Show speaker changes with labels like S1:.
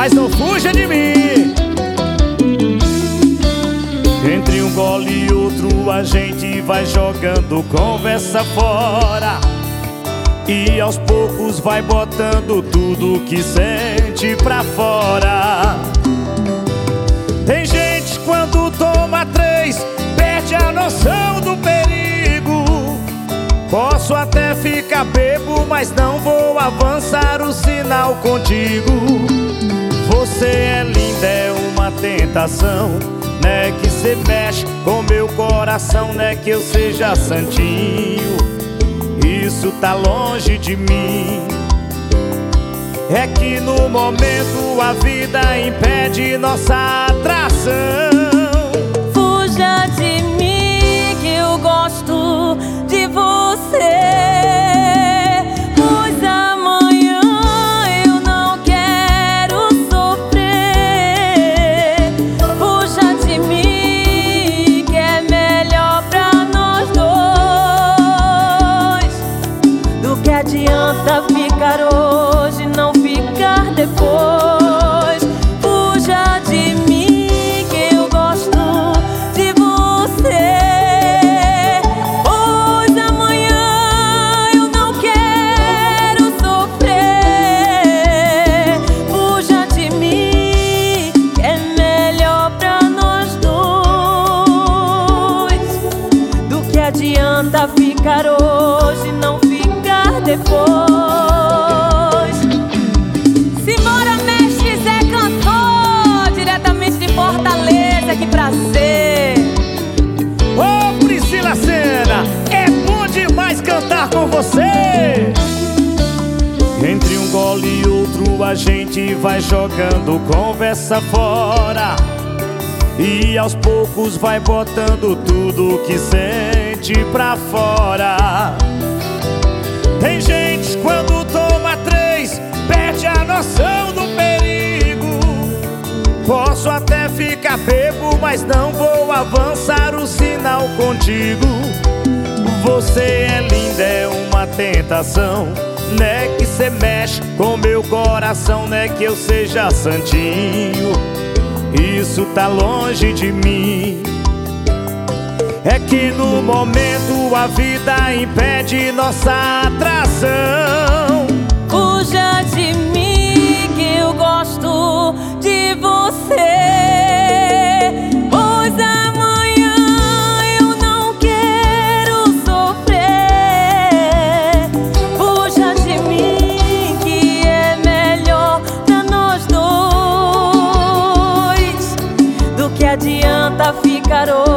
S1: mas não fuja de mim. Entre um gole e outro a gente vai jogando conversa fora, e aos poucos vai botando tudo que sente pra fora. Tem gente quando toma 3 perde a noção do perigo. Posso até ficar bebo, mas não vou avançar o sinal contigo. Você é linda, é uma tentação, né que cê mexe com meu coração, né que eu seja santinho, isso tá longe de mim. É que no momento a vida impede nossa atração.
S2: Fuja de mim que eu gosto de você, pois amanhã eu não quero sofrer. Fuja de mim que é melhor pra nós dois. Do que adianta ficar hoje, não ficar depois. Fuja de mim que eu gosto de você, pois amanhã eu não quero sofrer. Fuja de mim que é melhor pra nós dois. Do que adianta ficar hoje, não ficar depois. Que prazer!
S1: Ô Priscila Senna, é bom demais cantar com você. Entre um gole e outro a gente vai jogando conversa fora, e aos poucos vai botando tudo que sente pra fora. Tem gente quando toma 3 perde a noção do perigo. Posso até ficar bebo, mas não vou avançar o sinal contigo. Você é linda, é uma tentação, né que cê mexe com meu coração, né que eu seja santinho, isso tá longe de mim. É que no momento a vida impede nossa atração.
S2: Fuja de mim que eu gosto de você, pois amanhã eu não quero sofrer. Fuja de mim que é melhor pra nós dois. Do que adianta ficar hoje,